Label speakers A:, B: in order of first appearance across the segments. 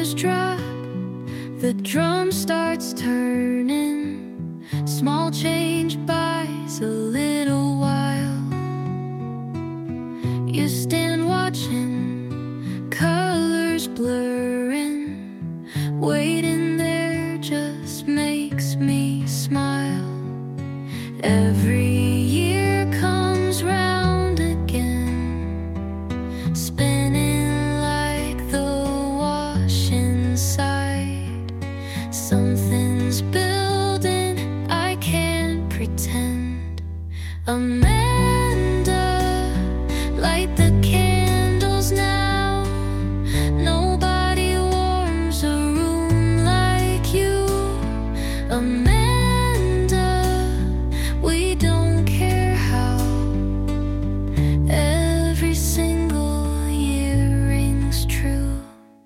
A: tears drop, the drum starts turning. Small change buys a little while. You stand watching, colors blurring. Waiting there just makes me smile. Every year comes round again, spinning like the wash inside. Something's building, I can't pretend. Amanda, light the candles now. Nobody warms a room like you. Amanda, we don't care how. Every single year rings true.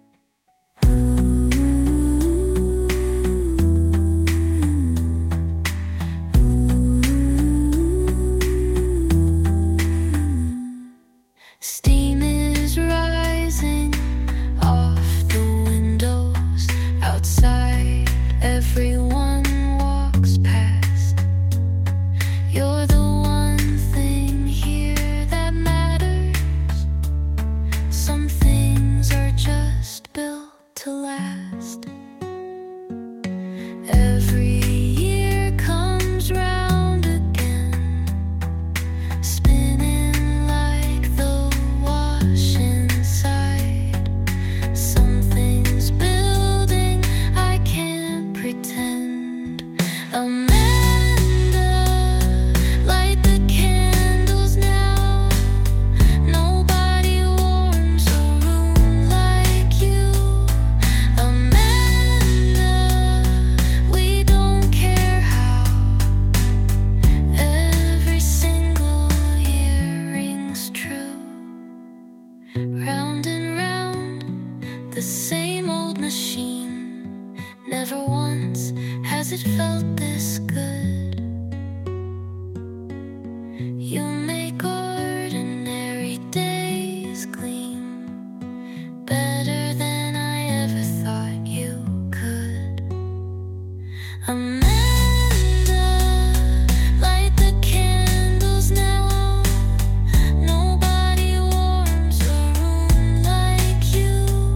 A: Steam is rising off the windows outside. Everyone walks past. You're the one thing here that matters. Some things are just built to last. Every year comes round again, spinning like the wash inside. Something's building, I can't pretend. Amanda, light the candles now. Nobody warms a room like you. Amanda, we don't care how. Every single year rings true. Round and round, the same old machine. Never once has it felt this good. You make ordinary days gleam better than I ever thought you could. Amanda, light the candles now. Nobody warms a room like you.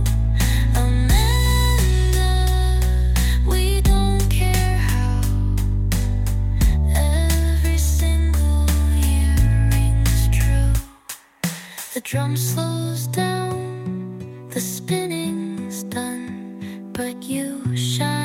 A: Amanda, we don't care how. Every single year rings true. The drum slows down, the spinning's done, but you shine.